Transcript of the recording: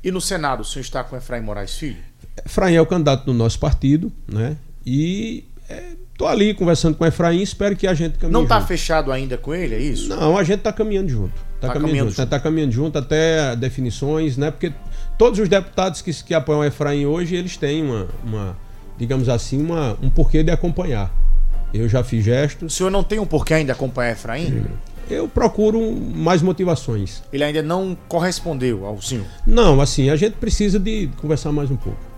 E no Senado, o senhor está com Efraim Moraes Filho? Efraim é o candidato do nosso partido, né? E estou ali conversando com o Efraim, espero que a gente caminhe Não está junto. fechado ainda com ele, é isso? Não, a gente está caminhando junto. Está caminhando junto até definições, né? Porque todos os deputados que apoiam o Efraim hoje, eles têm digamos assim, um porquê de acompanhar. Eu já fiz gestos. O senhor não tem um porquê ainda acompanhar Efraim? Eu procuro mais motivações. Ele ainda não correspondeu ao senhor? Não, assim, a gente precisa de conversar mais um pouco.